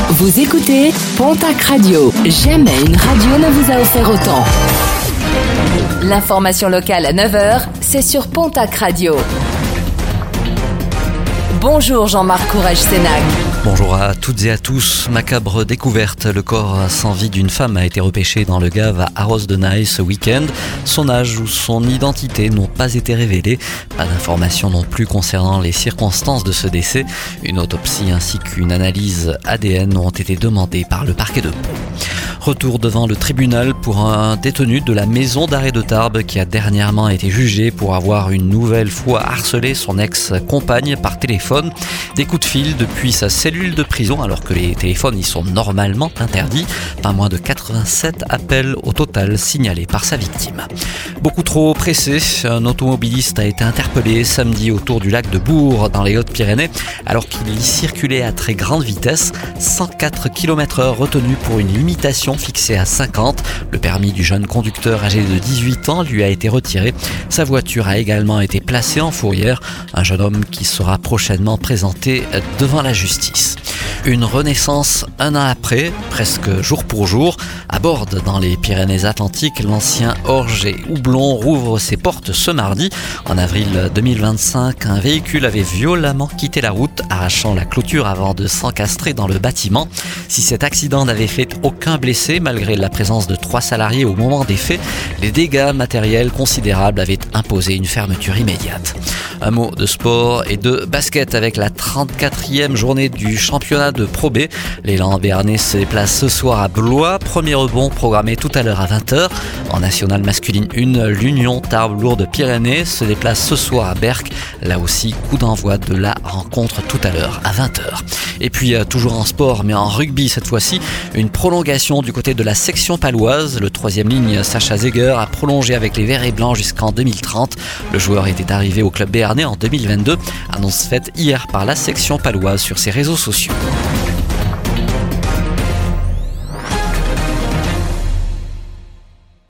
Vous écoutez Pontac Radio. Jamais une radio ne vous a offert autant. L'information locale à 9h, c'est sur Pontac Radio. Bonjour Jean-Marc Courage-Sénac. Bonjour à toutes et à tous. Macabre découverte, le corps sans vie d'une femme a été repêché dans le Gave à Arros-de-Naye ce week-end. Son âge ou son identité n'ont pas été révélés. Pas d'informations non plus concernant les circonstances de ce décès. Une autopsie ainsi qu'une analyse ADN ont été demandées par le parquet de Pau. Retour devant le tribunal pour un détenu de la maison d'arrêt de Tarbes qui a dernièrement été jugé pour avoir une nouvelle fois harcelé son ex-compagne par téléphone. Des coups de fil depuis sa cellule de prison alors que les téléphones y sont normalement interdits. Pas moins de 87 appels au total signalés par sa victime. Beaucoup trop pressé, un automobiliste a été interpellé samedi autour du lac de Bourg dans les Hautes-Pyrénées alors qu'il y circulait à très grande vitesse. 104 km/h retenu pour une limitation fixée à 50. Le permis du jeune conducteur âgé de 18 ans lui a été retiré. Sa voiture a également été placée en fourrière. Un jeune homme qui sera prochainement présenté devant la justice. Une renaissance un an après, presque jour pour jour. À Bordes, dans les Pyrénées-Atlantiques, l'ancien orge et houblon rouvre ses portes ce mardi. En avril 2025, un véhicule avait violemment quitté la route, arrachant la clôture avant de s'encastrer dans le bâtiment. Si cet accident n'avait fait aucun blessé, malgré la présence de 3 salariés au moment des faits, les dégâts matériels considérables avaient imposé une fermeture immédiate. Un mot de sport et de basket avec la 34e journée du championnat de Pro B. L'élan béarnais se déplace ce soir à Blois. Premier rebond programmé tout à l'heure à 20h. En nationale masculine 1, l'Union Tarbes-Lourdes-Pyrénées se déplace ce soir à Berck. Là aussi, coup d'envoi de la rencontre tout à l'heure à 20h. Et puis, toujours en sport, mais en rugby cette fois-ci, une prolongation du côté de la section paloise. Le 3e ligne, Sacha Zeger, a prolongé avec les Verts et Blancs jusqu'en 2030. Le joueur était arrivé au club béarnais en 2022. Annonce faite hier par la section paloise sur ses réseaux sociaux.